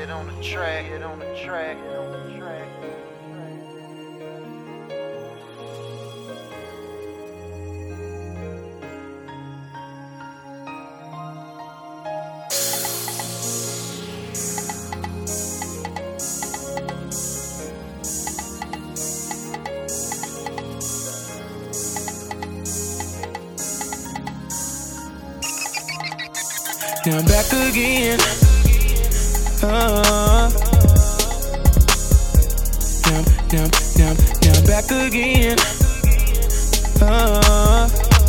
Get on the track, get on the track, get on the track. Now I'm back again. Now I'm back again. Now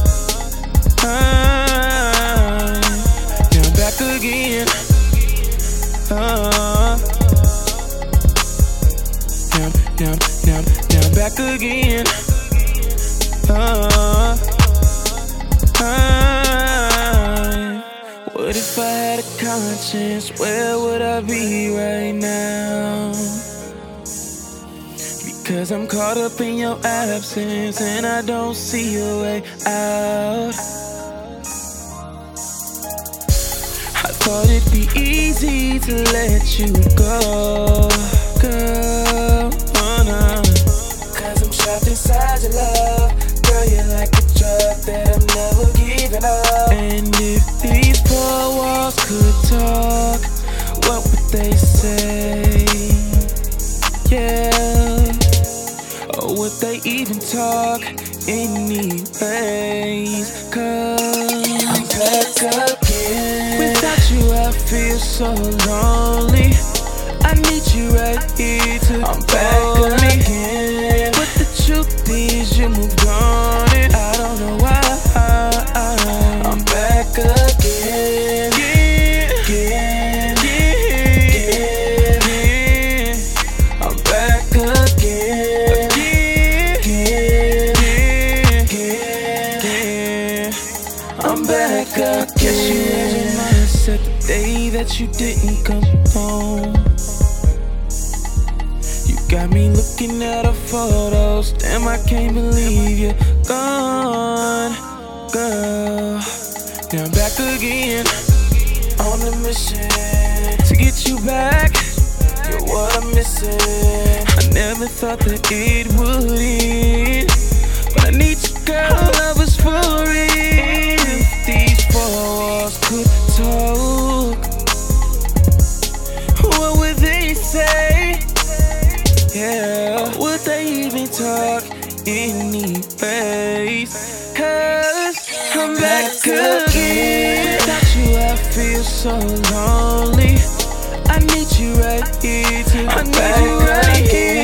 I'm back again. Now I'm back again. What if I had a conscience? Where would I be right now? Because I'm caught up in your absence and I don't see a way out. I thought it'd be easy to let you go, girl. Oh no. Cause I'm trapped inside your love. Girl, you're like a drug that I'm never giving up. And if these four walls could talk, what would they say? Yeah. Or would they even talk anyways? Cause I'm back again. Without you I feel so lonely. I need you right here to I'm back again. But the truth is you moved on and I don't know why. I'm back again. I'm back again. I'm back again. Guess you had your mindset the day that you didn't come home. You got me looking at our photos. Damn, I can't believe you're gone, girl. Now I'm back again, on a mission to get you back. You're what I'm missing. I never thought that it would end, but I need you, girl. Love is for real. If these four walls could talk, what would they say? Yeah, would they even talk anyways? Cause I'm back again. Without you I feel so lonely. I need you right here to I'm back again.